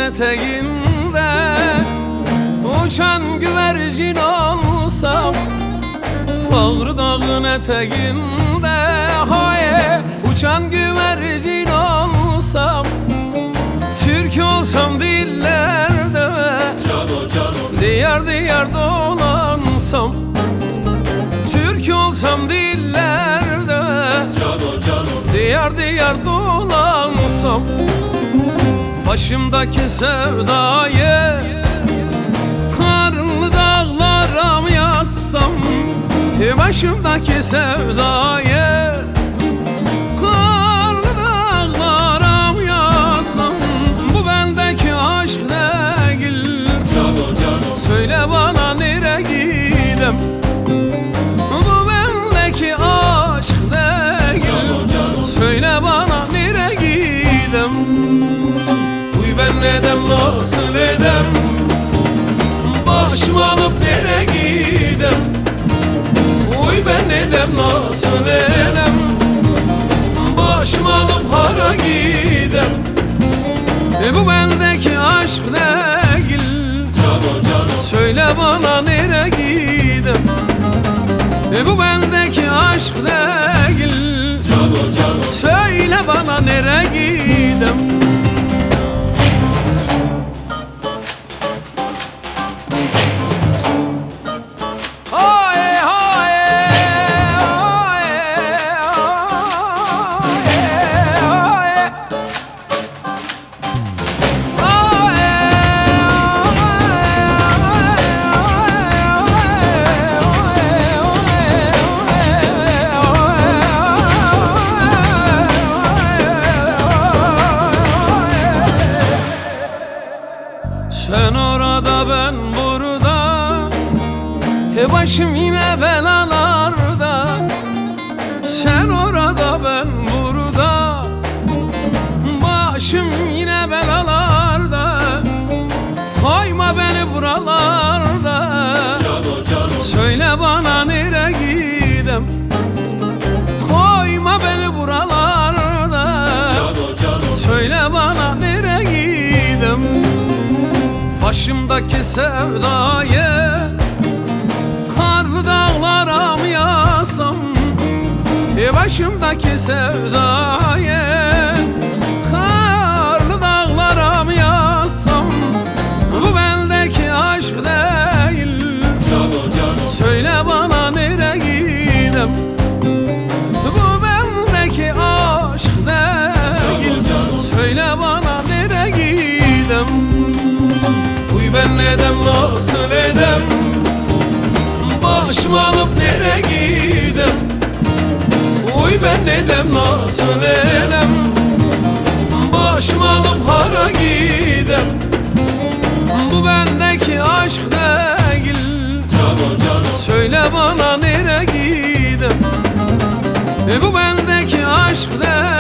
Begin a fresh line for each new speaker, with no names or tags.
eteğinde uçan güvercin olsam, Ağrı dağın eteğinde haye uçan güvercin olsam, Türk olsam dillerde diyar diyar dolansam, Türk olsam dillerde diyar diyar dolansam, başımdaki sevdayı karlı dağlara mı yazsam, başımdaki sevdayı karlı dağlara mı yazsam, bu bendeki aşk değil, söyle bana nereye gidem, bu bendeki aşk değil, söyle bana nereye gidem. Uy ben nedem nasıl edem, başımı alıp nereye gidem, uy ben nedem nasıl edem, başımı alıp hara gidem, bu bendeki aşk değil, söyle bana nereye gidem, bu bendeki aşk değil, söyle bana nereye gidem. Sen orada ben burada, başım yine belalarda. Sen orada ben burada, başım yine belalarda. Koyma beni buralarda, söyle bana nereye gidem, koyma beni buralarda, söyle bana nereye gidem. Başımdaki sevdayı karlı dağlara mı yazsam, başımdaki sevdayı karlı dağlara mı yazsam, bu bendeki aşk değil, söyle bana nereye gidem, bu bendeki aşk değil, söyle bana nereye gidem. Ben nedem nasıl edem, başımı alıp nereye gidem, uy ben nedem nasıl edem, başımı alıp hara gidem, bu bendeki aşk değil, söyle bana nereye gidem, bu bendeki aşk değil.